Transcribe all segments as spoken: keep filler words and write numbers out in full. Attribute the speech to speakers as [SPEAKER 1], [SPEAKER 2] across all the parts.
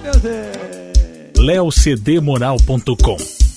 [SPEAKER 1] meu Deus.
[SPEAKER 2] leo c d moral ponto com.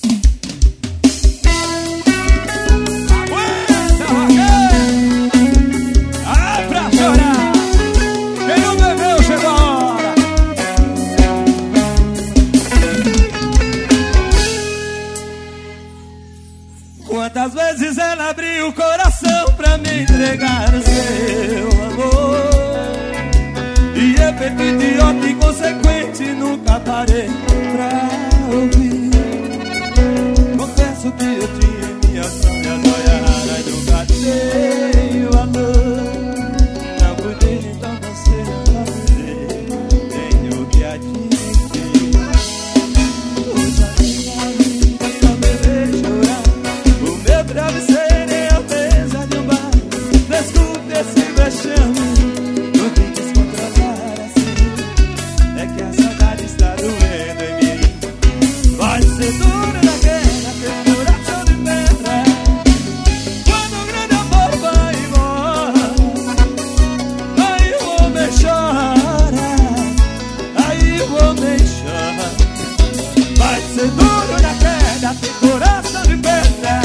[SPEAKER 1] Quantas vezes ela abriu o coração pra me entregar o seu amor, e eu feito idiota e consequente nunca parei pra ouvir. Confesso que eu tinha em minha sonha joia rara e nunca dei valor. Não cuidei então você não fazer, tenho que admitir. Hoje a minha vida só me vê chorar. Travesseiro é a mesa de um bar. Desculpe esse vexame, não me descontrolar assim. É que a saudade está doendo em mim. Pode ser duro na guerra, ter coração de pedra. Quando o grande amor vai embora, aí o homem chora, aí o homem chora. Pode ser duro na queda, ter coração de pedra.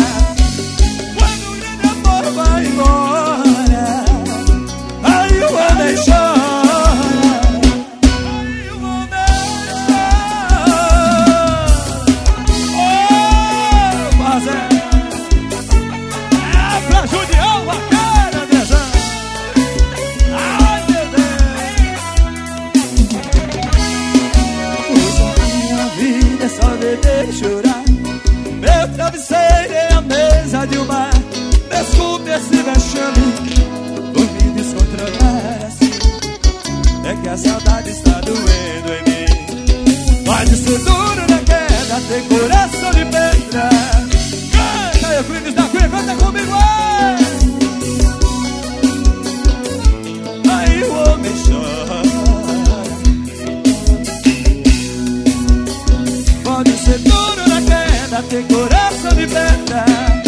[SPEAKER 1] Vai embora, aí o homem chora, aí o homem chora. Oh, mas é, é pra judiar uma cara dessa. Ai, meu Deus. Hoje a minha vida é só beber e chorar. Meu travesseiro é a mesa de um bar. Desculpe esse vexame, por me descontrolar assim. É que a saudade está doendo em mim. Pode ser duro na queda, ter coração de pedra. Canta, Euclides da Cunha, canta comigo, ai! Aí o homem chora. Pode ser duro na queda, ter coração de pedra.